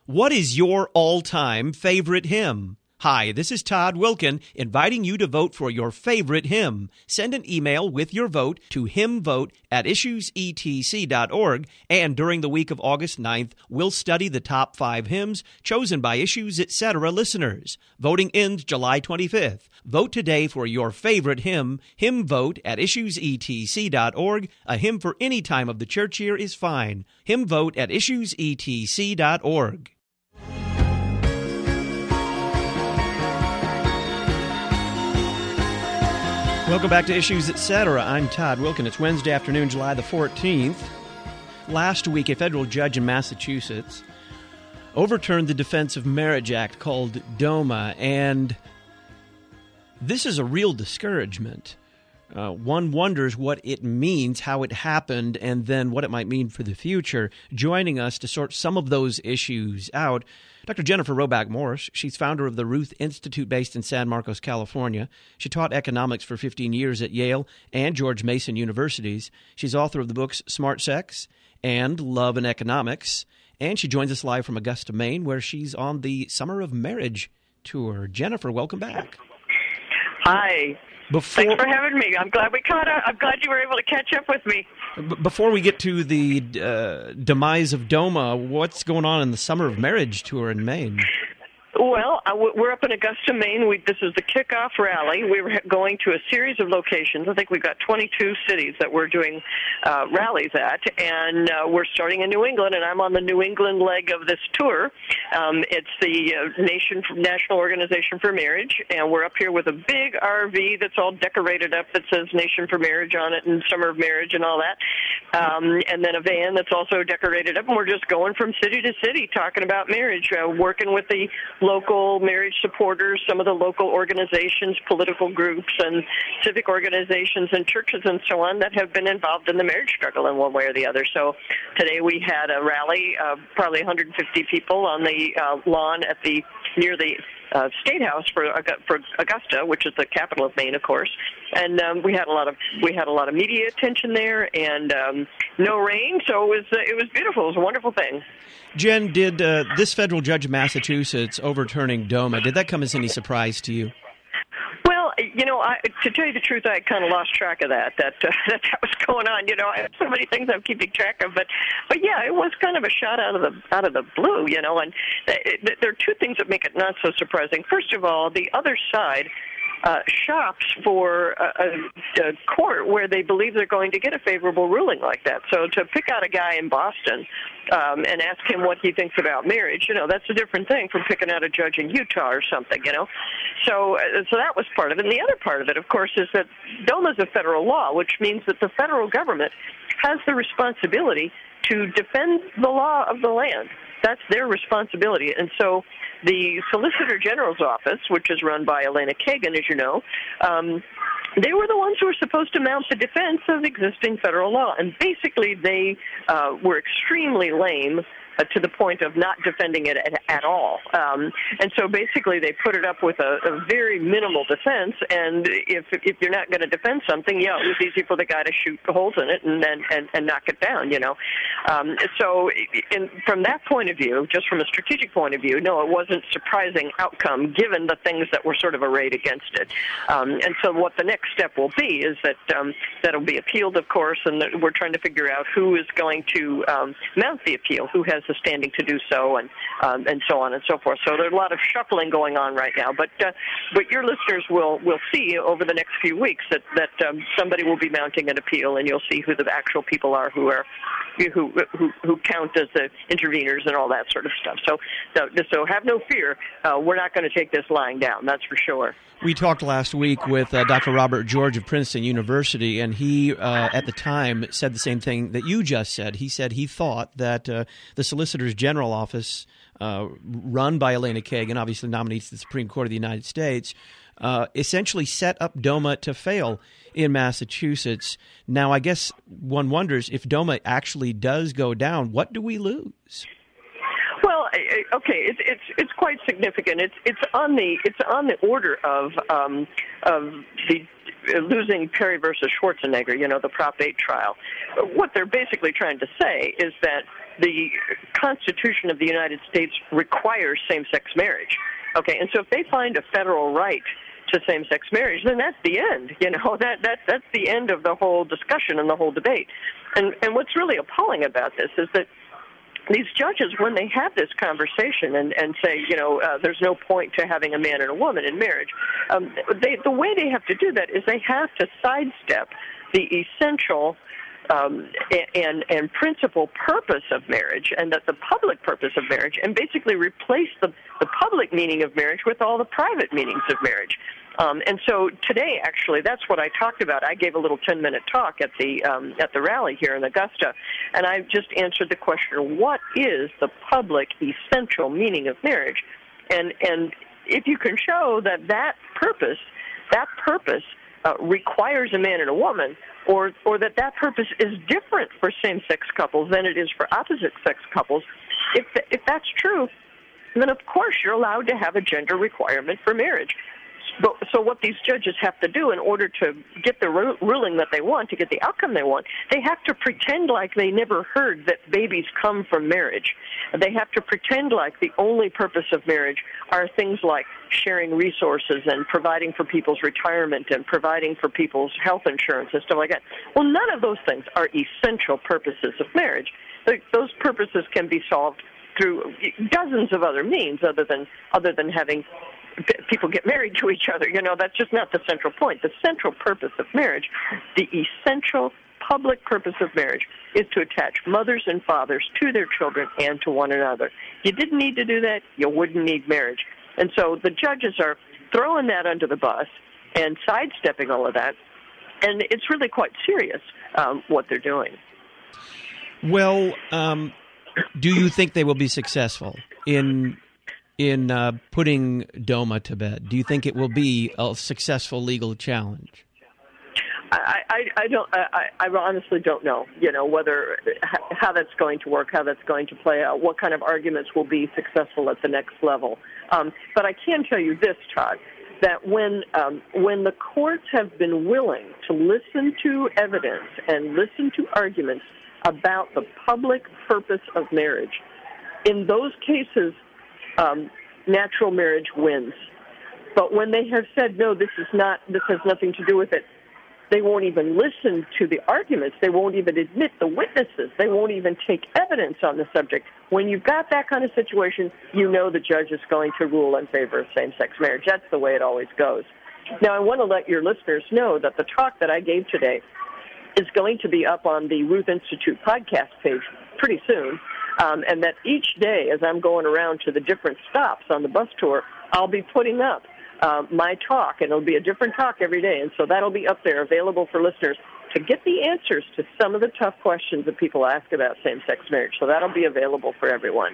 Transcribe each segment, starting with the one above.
What is your all-time favorite hymn? Hi, this is Todd Wilkin, inviting you to vote for your favorite hymn. Send an email with your vote to hymnvote@issuesetc.org, and during the week of August 9th, we'll study the top 5 hymns chosen by Issues Etc. listeners. Voting ends July 25th. Vote today for your favorite hymn. Hymnvote@issuesetc.org. A hymn for any time of the church year is fine. Hymnvote@issuesetc.org. Welcome back to Issues Etc. I'm Todd Wilkin. It's Wednesday afternoon, July the 14th. Last week, a federal judge in Massachusetts overturned the Defense of Marriage Act called DOMA, and this is a real discouragement. One wonders what it means, how it happened, and then what it might mean for the future. Joining us to sort some of those issues out, Dr. Jennifer Roback Morris. She's founder of the Ruth Institute based in San Marcos, California. She taught economics for 15 years at Yale and George Mason Universities. She's author of the books Smart Sex and Love and Economics. And she joins us live from Augusta, Maine, where she's on the Summer of Marriage tour. Jennifer, welcome back. Hi. Thanks for having me. I'm glad we caught up. I'm glad you were able to catch up with me. Before we get to the demise of DOMA, what's going on in the Summer of Marriage tour in Maine? Well, we're up in Augusta, Maine. This is the kickoff rally. We were going to a series of locations. I think we've got 22 cities that we're doing rallies at, and we're starting in New England, and I'm on the New England leg of this tour. It's the National Organization for Marriage, and we're up here with a big RV that's all decorated up that says Nation for Marriage on it and Summer of Marriage and all that, and then a van that's also decorated up, and we're just going from city to city talking about marriage, working with the local marriage supporters, some of the local organizations, political groups, and civic organizations and churches and so on that have been involved in the marriage struggle in one way or the other. So today we had a rally, probably 150 people on the lawn near the State House for Augusta, which is the capital of Maine, of course, and we had a lot of media attention there, and no rain, so it was beautiful. It was a wonderful thing. Jen, did this federal judge in Massachusetts overturning DOMA, did that come as any surprise to you? Well, to tell you the truth, I kind of lost track of that was going on. I have so many things I'm keeping track of, but yeah, it was kind of a shot out of the blue, and there are two things that make it not so surprising. First of all, the other side shops for a court where they believe they're going to get a favorable ruling like that. So to pick out a guy in Boston and ask him what he thinks about marriage, that's a different thing from picking out a judge in Utah or something, So that was part of it. And the other part of it, of course, is that DOMA is a federal law, which means that the federal government has the responsibility to defend the law of the land. That's their responsibility. And so the Solicitor General's office, which is run by Elena Kagan, as you know, they were the ones who were supposed to mount the defense of existing federal law. And basically they were extremely lame to the point of not defending it at all. And so basically they put it up with a very minimal defense, and if you're not going to defend something, it was easy for the guy to shoot holes in it and knock it down, So from that point of view, just from a strategic point of view, no, it wasn't a surprising outcome given the things that were sort of arrayed against it. And so what the next step will be is that that'll be appealed, of course, and we're trying to figure out who is going to mount the appeal, who has the standing to do so, and so on and so forth. So there's a lot of shuffling going on right now. But your listeners will see over the next few weeks that somebody will be mounting an appeal, and you'll see who the actual people are who count as the interveners and all that sort of stuff. So have no fear. We're not going to take this lying down. That's for sure. We talked last week with Dr. Robert George of Princeton University, and he, at the time, said the same thing that you just said. He said he thought that the Solicitor General office, run by Elena Kagan, obviously nominates the Supreme Court of the United States, essentially set up DOMA to fail in Massachusetts. Now, I guess one wonders if DOMA actually does go down, what do we lose? Well, okay, it's quite significant. It's on the order of the losing Perry versus Schwarzenegger, the Prop 8 trial. What they're basically trying to say is that the Constitution of the United States requires same-sex marriage. Okay, and so if they find a federal right to same-sex marriage, then that's the end. That's the end of the whole discussion and the whole debate. And what's really appalling about this is that these judges, when they have this conversation and say, there's no point to having a man and a woman in marriage, the way they have to do that is they have to sidestep the essential and principal purpose of marriage, and that the public purpose of marriage, and basically replace the public meaning of marriage with all the private meanings of marriage. And so today, actually, that's what I talked about. I gave a little 10-minute talk at the rally here in Augusta, and I just answered the question: what is the public essential meaning of marriage? And if you can show that purpose requires a man and a woman, or that purpose is different for same-sex couples than it is for opposite-sex couples, if that's true, then of course you're allowed to have a gender requirement for marriage. So what these judges have to do in order to get the ruling that they want, to get the outcome they want, they have to pretend like they never heard that babies come from marriage. They have to pretend like the only purpose of marriage are things like sharing resources and providing for people's retirement and providing for people's health insurance and stuff like that. Well, none of those things are essential purposes of marriage. Those purposes can be solved through dozens of other means other than having people get married to each other. That's just not the central point. The central purpose of marriage, the essential public purpose of marriage, is to attach mothers and fathers to their children and to one another. If you didn't need to do that, you wouldn't need marriage. And so the judges are throwing that under the bus and sidestepping all of that, and it's really quite serious what they're doing. Well, do you think they will be successful in putting DOMA to bed? Do you think it will be a successful legal challenge? I honestly don't know, whether how that's going to work, how that's going to play out, what kind of arguments will be successful at the next level. But I can tell you this, Todd, that when the courts have been willing to listen to evidence and listen to arguments about the public purpose of marriage, in those cases, natural marriage wins. But when they have said, no, this has nothing to do with it, they won't even listen to the arguments. They won't even admit the witnesses. They won't even take evidence on the subject. When you've got that kind of situation, the judge is going to rule in favor of same-sex marriage. That's the way it always goes. Now, I want to let your listeners know that the talk that I gave today is going to be up on the Ruth Institute podcast page pretty soon. And that each day, as I'm going around to the different stops on the bus tour, I'll be putting up my talk, and it'll be a different talk every day. And so that'll be up there available for listeners to get the answers to some of the tough questions that people ask about same-sex marriage. So that'll be available for everyone.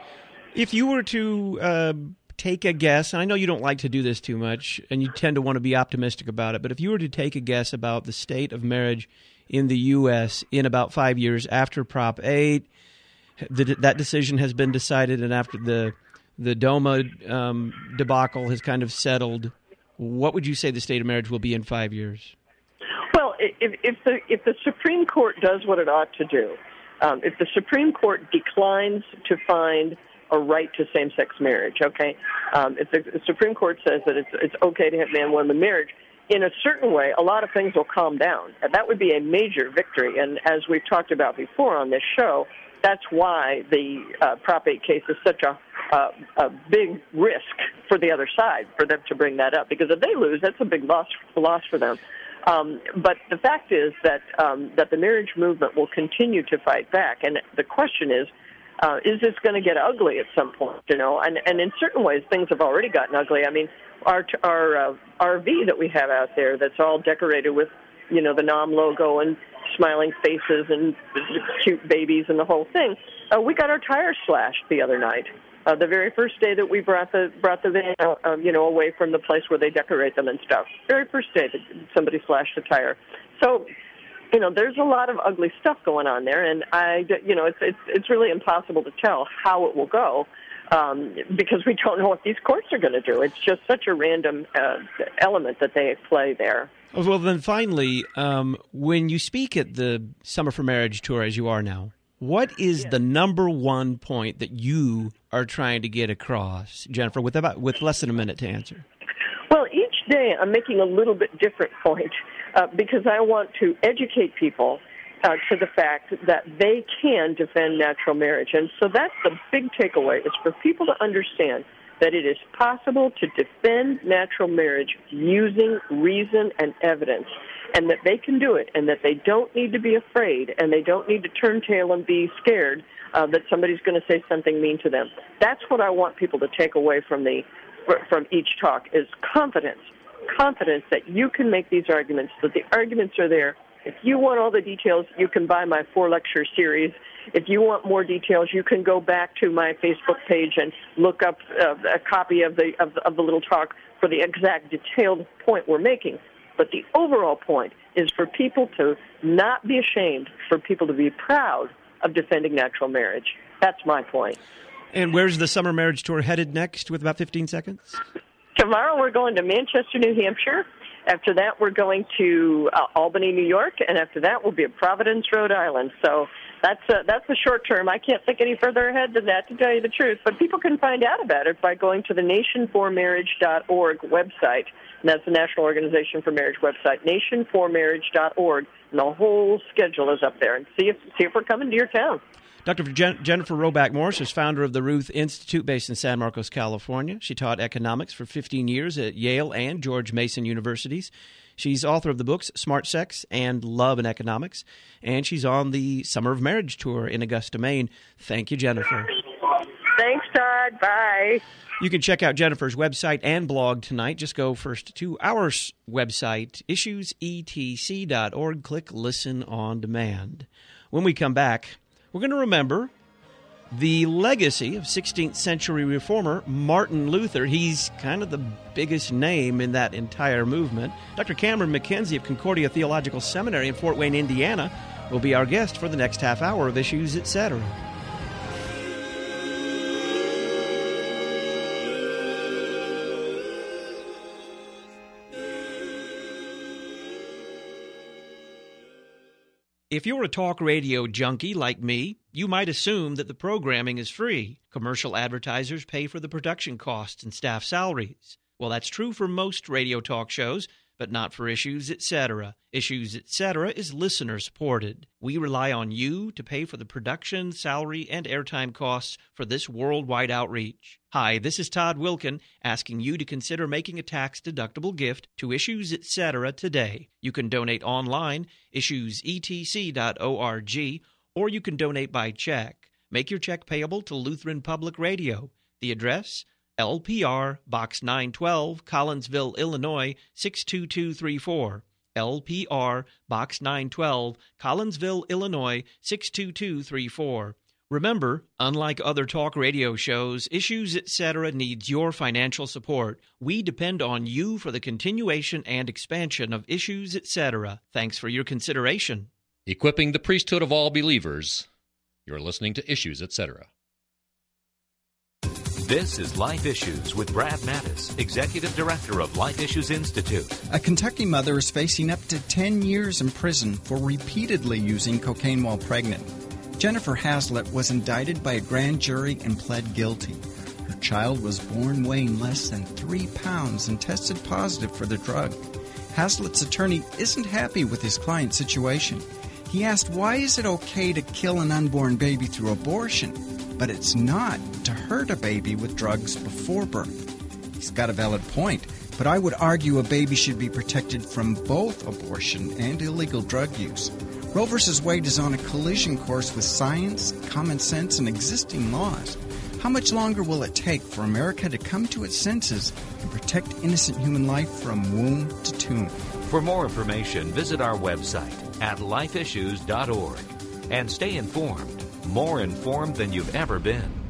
If you were to take a guess, and I know you don't like to do this too much, and you tend to want to be optimistic about it, but if you were to take a guess about the state of marriage in the U.S. in about 5 years after Prop 8, that decision has been decided, and after the DOMA debacle has kind of settled, what would you say the state of marriage will be in 5 years? Well, if the Supreme Court does what it ought to do, if the Supreme Court declines to find a right to same-sex marriage, okay, if the Supreme Court says that it's okay to have man-woman marriage, in a certain way, a lot of things will calm down, and that would be a major victory. And as we've talked about before on this show, that's why the Prop 8 case is such a big risk for the other side, for them to bring that up. Because if they lose, that's a big loss for them. But the fact is that the marriage movement will continue to fight back. And the question is this going to get ugly at some point? And in certain ways, things have already gotten ugly. I mean, our RV that we have out there that's all decorated with, the NOM logo and smiling faces and cute babies and the whole thing. We got our tires slashed the other night. The very first day that we brought the van, away from the place where they decorate them and stuff. Very first day that somebody slashed a tire. So, there's a lot of ugly stuff going on there, and it's really impossible to tell how it will go. Because we don't know what these courts are going to do. It's just such a random element that they play there. Well, then finally, when you speak at the Summer for Marriage tour, as you are now, What is the number one point that you are trying to get across, Jennifer, with less than a minute to answer? Well, each day I'm making a little bit different point because I want to educate people to the fact that they can defend natural marriage. And so that's the big takeaway, is for people to understand that it is possible to defend natural marriage using reason and evidence, and that they can do it, and that they don't need to be afraid, and they don't need to turn tail and be scared that somebody's going to say something mean to them. That's what I want people to take away from each talk, is confidence that you can make these arguments, that the arguments are there. If you want all the details, you can buy my 4-lecture series. If you want more details, you can go back to my Facebook page and look up a copy of the little talk for the exact detailed point we're making. But the overall point is for people to not be ashamed, for people to be proud of defending natural marriage. That's my point. And where's the Summer Marriage Tour headed next, with about 15 seconds? Tomorrow we're going to Manchester, New Hampshire. After that, we're going to Albany, New York, and after that, we'll be at Providence, Rhode Island. So that's the short term. I can't think any further ahead than that, to tell you the truth. But people can find out about it by going to the nationformarriage.org website, and that's the National Organization for Marriage website, nationformarriage.org, and the whole schedule is up there. And see if we're coming to your town. Dr. Jennifer Roback Morse is founder of the Ruth Institute based in San Marcos, California. She taught economics for 15 years at Yale and George Mason universities. She's author of the books Smart Sex and Love in Economics, and she's on the Summer of Marriage Tour in Augusta, Maine. Thank you, Jennifer. Thanks, Todd. Bye. You can check out Jennifer's website and blog tonight. Just go first to our website, issuesetc.org. Click Listen on Demand. When we come back, we're going to remember the legacy of 16th century reformer Martin Luther. He's kind of the biggest name in that entire movement. Dr. Cameron McKenzie of Concordia Theological Seminary in Fort Wayne, Indiana, will be our guest for the next half hour of Issues, Etc. If you're a talk radio junkie like me, you might assume that the programming is free. Commercial advertisers pay for the production costs and staff salaries. Well, that's true for most radio talk shows, but not for Issues, Etc. Issues, Etc. is listener-supported. We rely on you to pay for the production, salary, and airtime costs for this worldwide outreach. Hi, this is Todd Wilkin, asking you to consider making a tax-deductible gift to Issues, Etc. today. You can donate online, issuesetc.org, or you can donate by check. Make your check payable to Lutheran Public Radio. The address, LPR, Box 912, Collinsville, Illinois, 62234. LPR, Box 912, Collinsville, Illinois, 62234. Remember, unlike other talk radio shows, Issues, Etc. needs your financial support. We depend on you for the continuation and expansion of Issues, Etc. Thanks for your consideration. Equipping the priesthood of all believers. You're listening to Issues, Etc. This is Life Issues with Brad Mattis, Executive Director of Life Issues Institute. A Kentucky mother is facing up to 10 years in prison for repeatedly using cocaine while pregnant. Jennifer Haslett was indicted by a grand jury and pled guilty. Her child was born weighing less than 3 pounds and tested positive for the drug. Haslett's attorney isn't happy with his client's situation. He asked, why is it okay to kill an unborn baby through abortion, but it's not to hurt a baby with drugs before birth? He's got a valid point, but I would argue a baby should be protected from both abortion and illegal drug use. Roe v. Wade is on a collision course with science, common sense, and existing laws. How much longer will it take for America to come to its senses and protect innocent human life from womb to tomb? For more information, visit our website at lifeissues.org and stay informed, more informed than you've ever been.